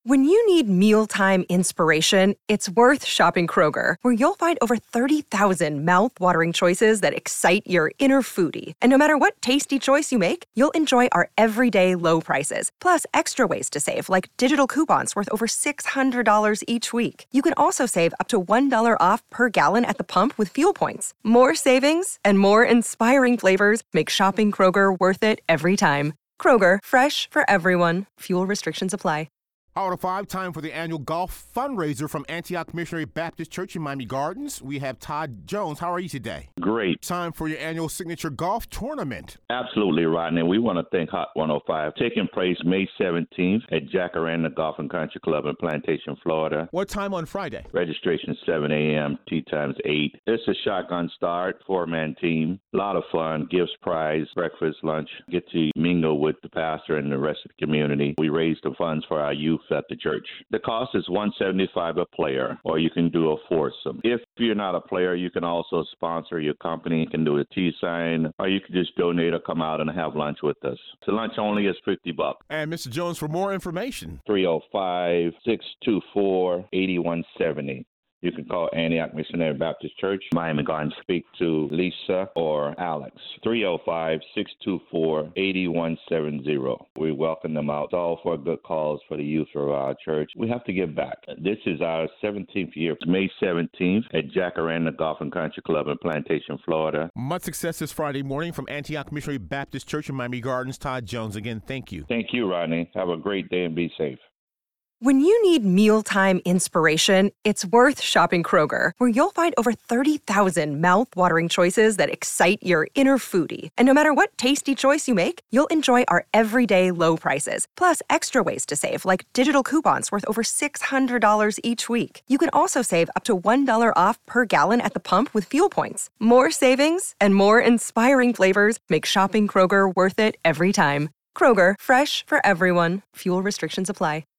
When you need mealtime inspiration, it's worth shopping Kroger, where you'll find over 30,000 mouth-watering choices that excite your inner foodie. And no matter what tasty choice you make, you'll enjoy our everyday low prices, plus extra ways to save, like digital coupons worth over $600 each week. You can also save up to $1 off per gallon at the pump with fuel points. More savings and more inspiring flavors make shopping Kroger worth it every time. Kroger, fresh for everyone. Fuel restrictions apply. Hour to 5, time for the annual golf fundraiser from Antioch Missionary Baptist Church in Miami Gardens. We have Todd Jones. How are you today? Great. Time for your annual signature golf tournament. Absolutely, Rodney. We want to thank Hot 105. Taking place May 17th at Jacaranda Golf and Country Club in Plantation, Florida. What time on Friday? Registration 7 a.m., tee times 8. It's a shotgun start, 4-man team. A lot of fun, gifts, prize, breakfast, lunch. Get to mingle with the pastor and the rest of the community. We raise the funds for our youth at the church. The cost is $175 a player, or you can do a foursome. If you're not a player, you can also sponsor your company. You can do a T sign, or you can just donate or come out and have lunch with us. The lunch only is $50. And Mr. Jones, for more information, 305-624-8170. You can call Antioch Missionary Baptist Church, Miami Gardens. Speak to Lisa or Alex. 305-624-8170. We welcome them out. It's all for good cause for the youth of our church. We have to give back. This is our 17th year. It's May 17th at Jacaranda Golf and Country Club in Plantation, Florida. Much success this Friday morning from Antioch Missionary Baptist Church in Miami Gardens. Todd Jones, again, thank you. Thank you, Rodney. Have a great day and be safe. When you need mealtime inspiration, it's worth shopping Kroger, where you'll find over 30,000 mouth-watering choices that excite your inner foodie. And no matter what tasty choice you make, you'll enjoy our everyday low prices, plus extra ways to save, like digital coupons worth over $600 each week. You can also save up to $1 off per gallon at the pump with fuel points. More savings and more inspiring flavors make shopping Kroger worth it every time. Kroger, fresh for everyone. Fuel restrictions apply.